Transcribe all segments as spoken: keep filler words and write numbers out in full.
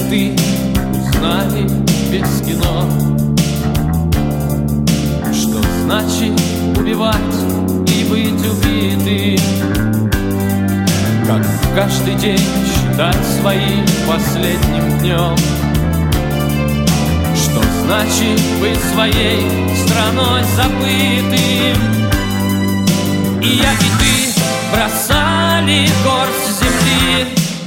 ты узнали без кино, что значит убивать и быть убитым, как каждый день считать своим последним днем, что значит быть своей страной забытым. И я, и ты бросали горсть земли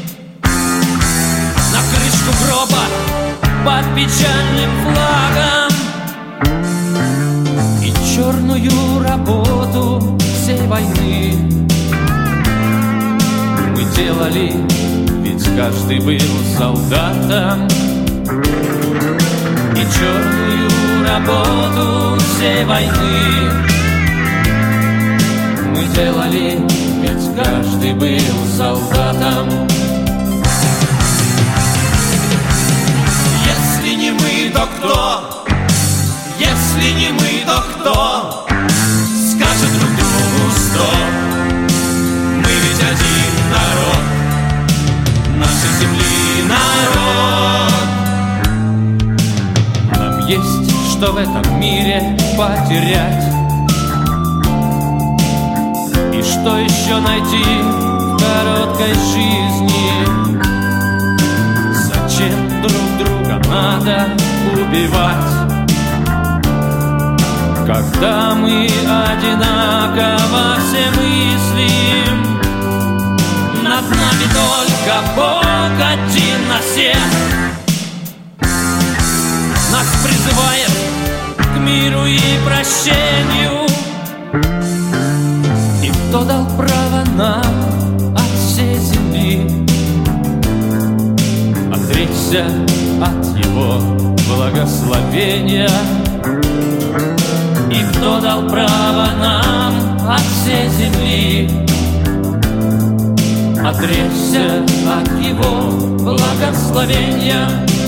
на крышку гроба под печальным флагом, и черную работу всей войны мы делали, ведь каждый был солдатом. И черную работу всей войны мы делали, ведь каждый был солдатом. Если не мы, то кто? Если не мы, то кто скажет друг другу стоп? Мы ведь один народ, нашей земли народ. Нам есть что в этом мире потерять, и что еще найти в короткой жизни. Зачем друг друга надо убивать, когда мы одинаково все мыслим? Над нами только Бог один на всех, нас призывает к миру и прощению. И кто дал право нам от всей земли отречься от его благословения? И кто дал право нам от всей земли отречься от его благословения?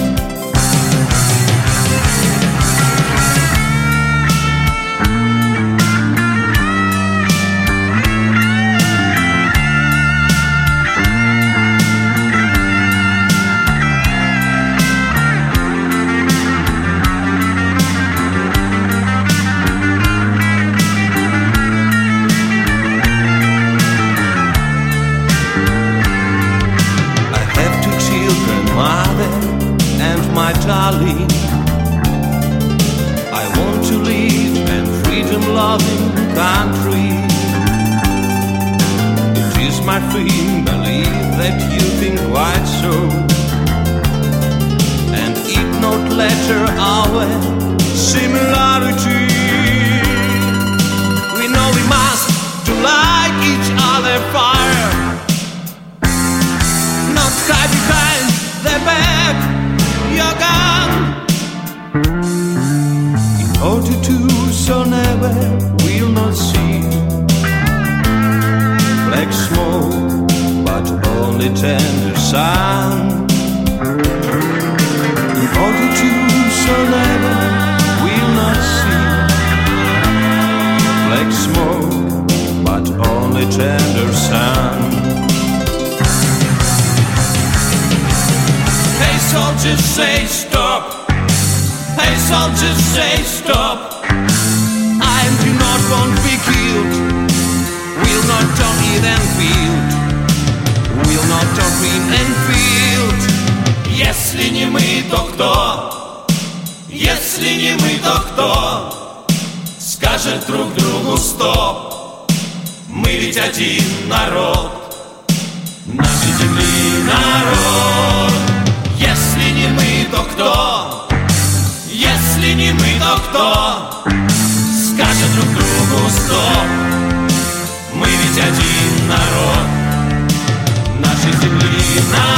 Darling, I want to live in freedom-loving country. It is my dream, believe that you think quite so, and if not later our similarity. We know we must to light each other fire, not hide behind the back your gun. In order to so never we'll not see black smoke, but only tender sun. In order to so never we'll not see black smoke, but only tender sun. Soldiers say stop, hey soldiers say stop. I do not want to be killed, we'll not talk in Enfield, we'll not talk in Enfield. Если не мы, то кто? Если не мы, то кто скажет друг другу стоп? Мы ведь один народ, нашей земли народ. Если не мы, то кто? Если не мы, то кто скажет друг другу стоп? Мы ведь один народ, нашей земли народ.